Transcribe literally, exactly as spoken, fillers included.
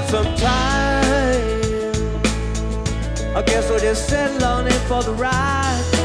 some time. I guess we'll just settle on it for the ride.